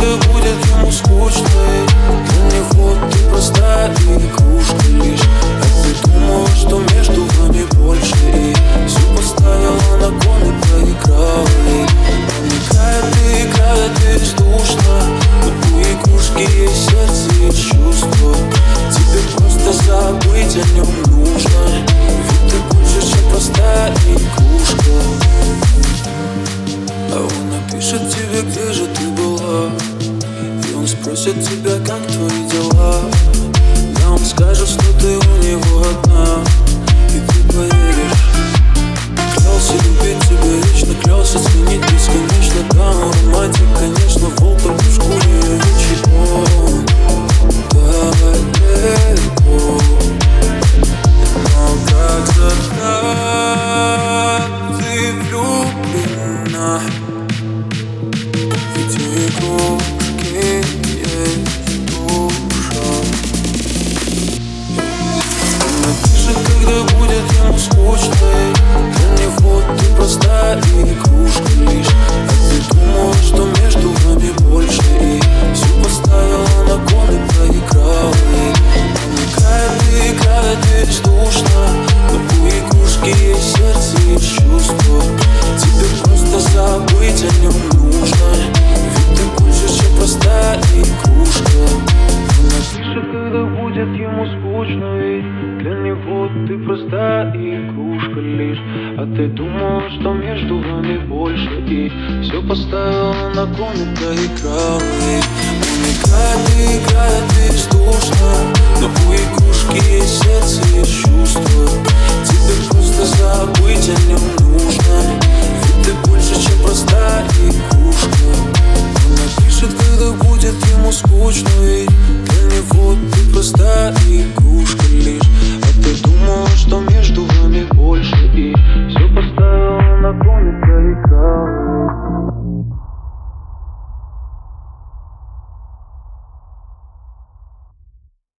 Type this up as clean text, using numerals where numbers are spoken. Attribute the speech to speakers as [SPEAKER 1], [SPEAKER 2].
[SPEAKER 1] когда будет ему скучно, для него ты простая игрушка лишь. А ты думала, что между вами больше, и все поставила на кон и проиграла. Он играет бездушно, но у игрушки есть сердце и чувство. Тебе просто забыть о нем нужно, ведь ты больше, чем простая игрушка. А он напишет тебе, где же ты была, и он спросит тебя, как твои дела. Да, он скажет, что ты у него одна, и ты поверишь. Клялся любить тебя вечно, клялся сменить бесконечно. Да, он романтик, конечно, волк только в шкуре ничего. Далеко, но как же так ты влюблена? Ведь у игрушки есть душа. Он напишет, когда будет ему скучно, для него ты простая игрушка лишь. А ты думала, что между вами больше, и все поставила на кон и проиграла. Он играет бездушно, но у игрушки есть сердце и чувство. Тебе просто забыть о нем нужно, ведь ты больше, чем простая игрушка. Он напишет, когда будет ему скучно, и для него ты простая игрушка лишь. А ты думала, что между вами больше, и все поставила на кон и проиграла. Он играет бездушно, но у игрушки есть сердце и чувство. Тебе просто забыть о нем нужно, ведь ты больше, чем простая игрушка. Он напишет, когда будет ему скучно, и для него ты простая игрушка лишь.